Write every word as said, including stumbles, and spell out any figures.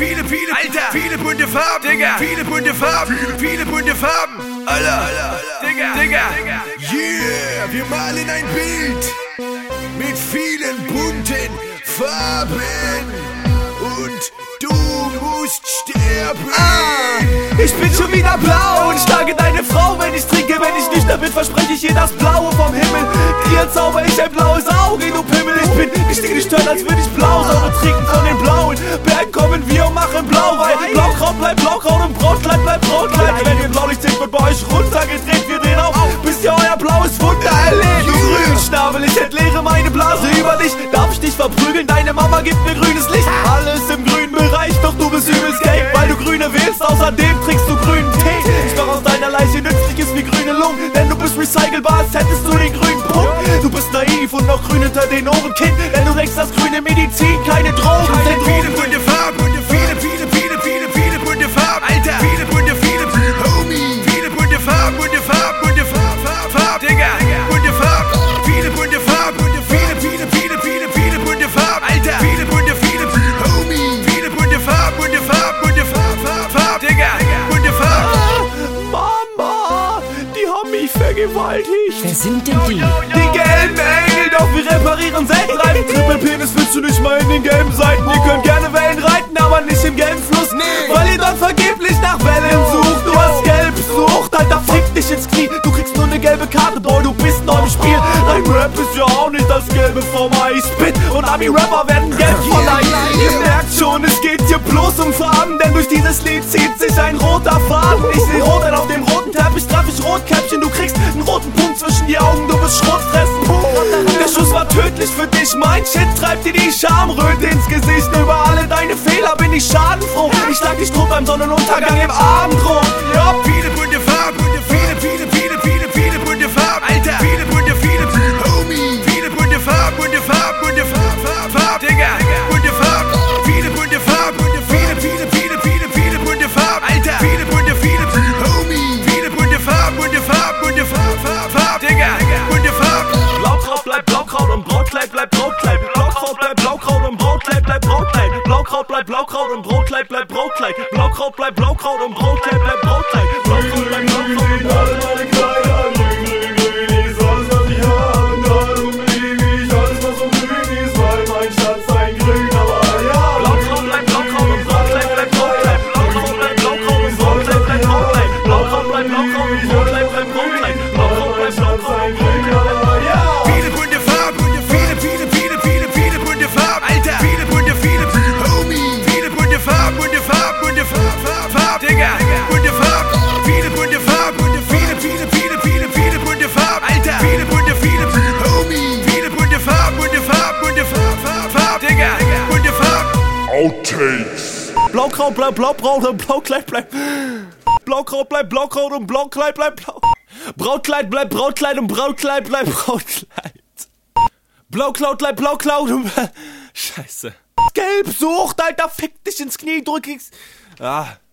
viele, viele, Alter, viele bunte Farben, Digga, viele bunte Farben, viele bunte Farben, Alter, Digga, Digga, yeah, wir malen ein Bild mit vielen bunten Farben und du musst sterben. Ah, ich bin schon wieder blau und schlage deine Frau, wenn ich trinke. Wenn ich nüchtern bin, verspreche ich ihr das Blaue vom Himmel. Dir zauber ich ein blaues Auge, du Pimmel. Ich bin nicht gestört, als würde ich Blausäure trinken von den blauen Bergen. Kommen wir und machen blau, weil Blaukraut bleibt Blaukraut und Brautkleid bleibt Brautkleid. Wenn ihr Blaulicht seht, wird bei euch runtergedreht. Wir drehen auf, bis ihr euer blaues Wunder erlebt. Du Grünschnabel, ich entleere meine Blase über dich. Darf ich dich verprügeln? Deine Mama gibt mir grünes Licht. Alles im grünen Bereich, doch du bist übelst gay, weil du Grüne wählst. Außerdem trinkst du grünen Tee. Ich mach aus deiner Leiche Nützliches wie grüne Lungen, denn du bist recycelbar, als hättest du den grünen Punkt. Du bist naiv und noch grün hinter den Ohren, Kind, denn du denkst, dass grüne Medizin keine Drogen sind. Viele bunte Farben, viele, viele, viele, viele, viele bunte Farben, Alter, viele bunte, viele, viele, Homie, viele bunte Farben, bunte Farben, bunte Farben, Farben, Digga, bunte Farben, viele bunte Farben, viele, viele, viele, viele, viele bunte Farben, Alter, viele bunte, viele, viele, Homie, viele bunte Farben, bunte Farben, bunte Farben, Farben, Digga, bunte Farben. Mama, die haben mich vergewaltigt. Wer sind denn die? Die gelben Engel, doch wir reparieren Seitenreifen. Triple Penis willst du nicht mal in den gelben Seiten. Ihr könnt gerne Wellen reiten, aber nicht im gelben Fluss, nee, weil ihr dann vergeblich nach Wellen sucht. Du hast Gelbsucht, Alter, fick dich ins Knie. Du kriegst nur eine gelbe Karte, Boy, du bist neu im Spiel. Dein Rap ist ja auch nicht das Gelbe vom Eis. Spit und Ami-Rapper werden gelb verleiht. Ihr merkt schon, es geht hier bloß um Farben, denn durch dieses Lied zieht sich ein roter Faden. Ich seh rot, denn auf dem roten Teppich traf ich Rotkäppchen. Du kriegst einen roten Punkt zwischen die Augen, du bist Schrotfressen. Der Schuss war tödlich für dich, mein Shit treibt dir die Schamröte ins Gesicht. Über alle deine Fehler bin ich schadenfroh. Ich schlag dich tot beim Sonnenuntergang im Abendrot. Ja, viele bunte Farben, viele, viele, viele, viele, viele bunte Farben, Alter, viele bunte, viele, viele, Homie, viele bunte Farben, bunte Farben, bunte Farben, Farben, Digga, bunte Farben, viele bunte Farben, viele, viele, viele, viele, viele bunte Farben, Alter, viele bunte, viele, viele, Homie, viele bunte Farben, bunte Farben, bunte Farben, Farben, Digga, bunte Farben. Blaukraut bleibt Blaukraut und Brautkleid bleibt Brautkleid. Blaukraut bleibt Blaukraut und Brautkleid bleibt Brautkleid. Blaukraut bleibt Blaukraut und Brautkleid bleibt Brautkleid. Blaukraut bleibt Blaukraut und Brautkleid bleibt Brautkleid. Blaukraut bleibt Blaukraut und alle meine Kleider, grün, grün, grün ist alles, was ich habe. Darum liebe ich alles, was so grün ist, weil mein Schatz ein Grün, aber ja. Blaukraut bleibt Blaukraut und Brautkleid bleibt Brautkleid. Blaukraut bleibt Blaukraut und Brautkleid bleibt Brautkleid. Blaukraut bleibt Blaukraut und Brautkleid bleibt Brautkleid. Blaukraut bleibt Blaukraut und Grün, aber ja. Viele bunte Farben, viele, viele, viele, viele, viele bunte Farben, Alter, viele bunte, viele, viele, Homie, viele bunte Farben, bunte Farben, bunte Farben, Farben, Digga, bunte Farben, viele bunte Farben, viele, viele, viele, viele, viele bunte Farben, Alter, viele bunte, viele, viele, Homie, viele bunte Farben, bunte Farben, bunte Farben, Farben, Digga, bunte Farben. Outtakes. Blaukraut bleibt Blaubraut und Blaukleid bleibt Blaukraut bleibt Blaukraut und Blautkleid bleibt Blau. Brautkleid bleibt Brautkleid und Brautkleid bleibt Brautkleid. Blaukraut bleibt Blaukraut und Scheiße. Gelbsucht, Alter, fick dich ins Knie, drück ich's. Ah.